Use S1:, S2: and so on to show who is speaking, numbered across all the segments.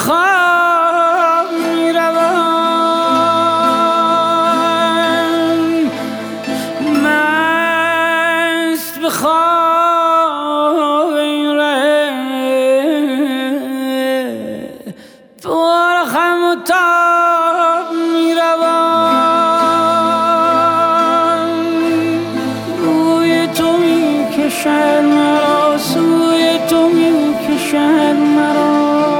S1: خواب میروم، مست به خواب این ره، پر خم و تاب میروم. روی تو میکشد مرا، سوی تو میکشد مرا،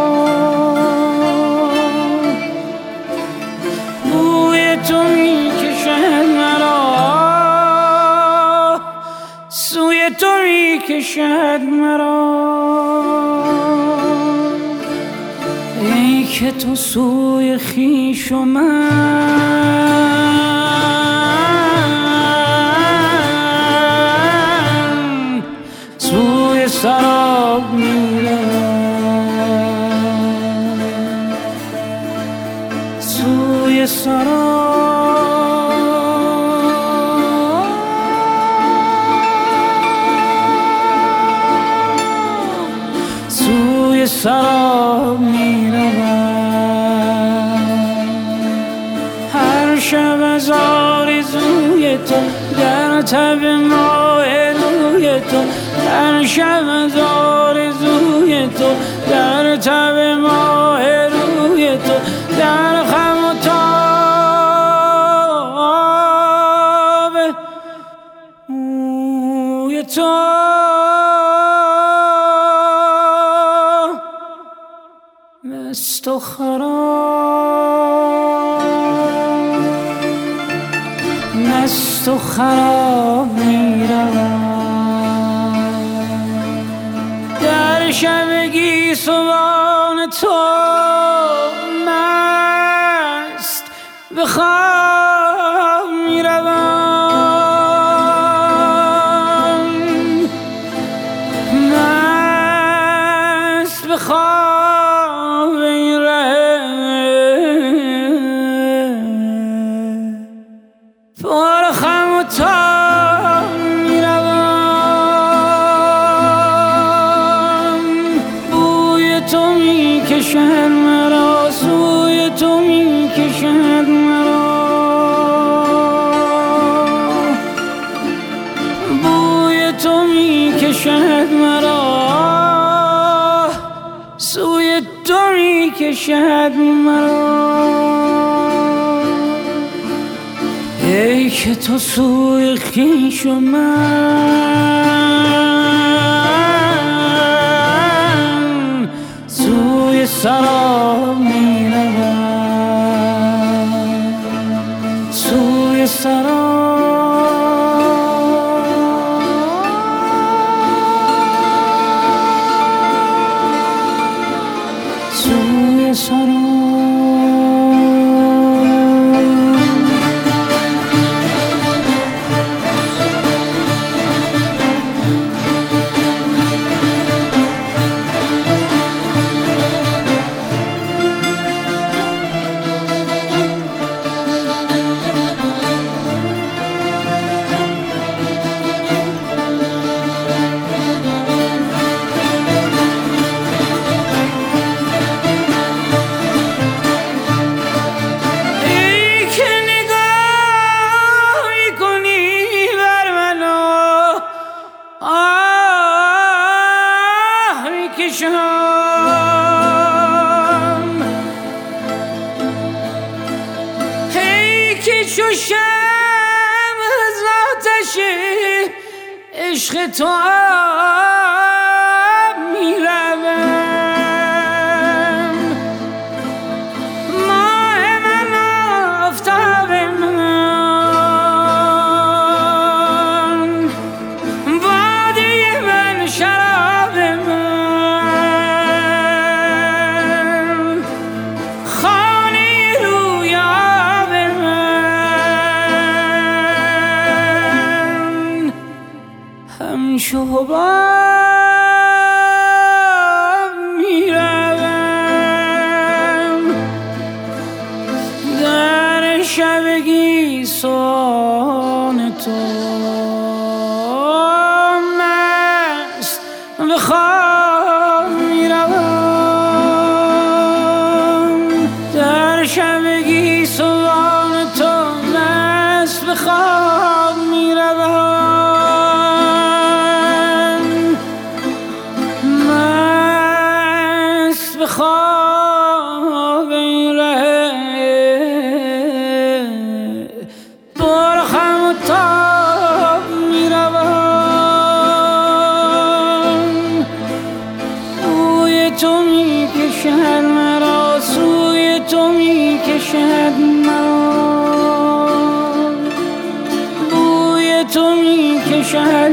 S1: روی تو میکشد مرا، سوی تو میکشد مرا. ای که تو سوی خویش و من سوی سراب میروم، سوی سراب، سوی سراب میروم. هر شب از آرزوی تو در تب ماه روی تو، هر شب از آرزوی تو در تب ماه روی تو، در خم و تاب موی تو، مست و خراب، مست و خراب میروم. در شب گیسوان تو مست به خواب میروم، مست به خواب این ره، پر خم و تاب میروم. بوی تو میکشد مرا، سوی تو میکشد مرا، بوی تو میکشد مرا، سوی تو میکشد مرا. ای که تو سوی خویش و من سوی سراب میروم، سوی سراب، سوی سراب. ای که چو شمع از آتش عشق تو آب میروم، ماه من آفتاب من، باده من شراب من، خانه رویاب من، همچو حباب میروم. در شب گیسوان تو مست به خواب میروم، هر شبگی سوان تو مست به خواب می روم، مست به خواب این ره بر خم و تاب می روم. بوی تو می کشد مرا، سوی تو می کشد مرا، بوی تو می کشد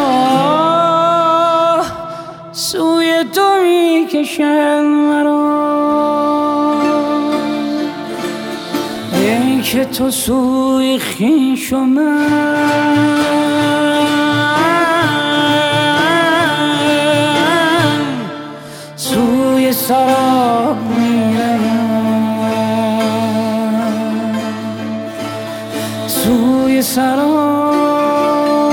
S1: مرا، سوی تو می کشد مرا. ای که تو سوی خویش و من سوی سراب میروم، سوی سراب،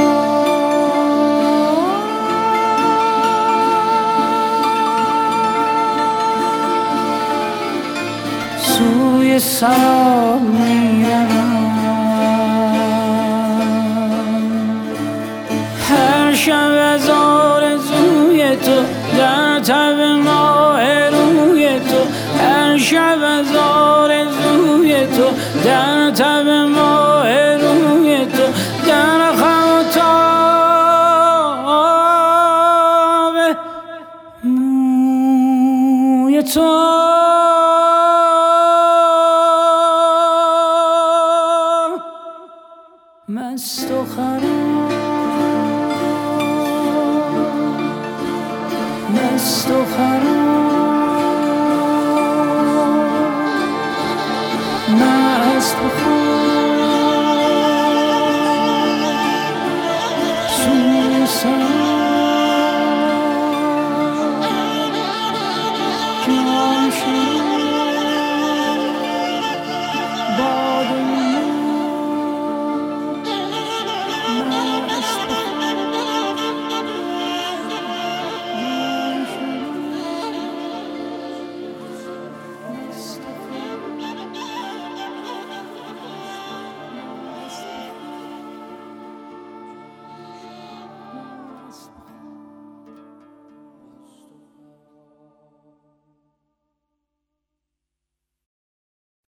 S1: سوی سراب میروم. هر شب از آرزوی تو در تب ماه روی تو، هر شب از آرزوی تو در تب ماه روی تو، در خم و تاب موی تو مست و خراب، مست و خراب، مست و خراب.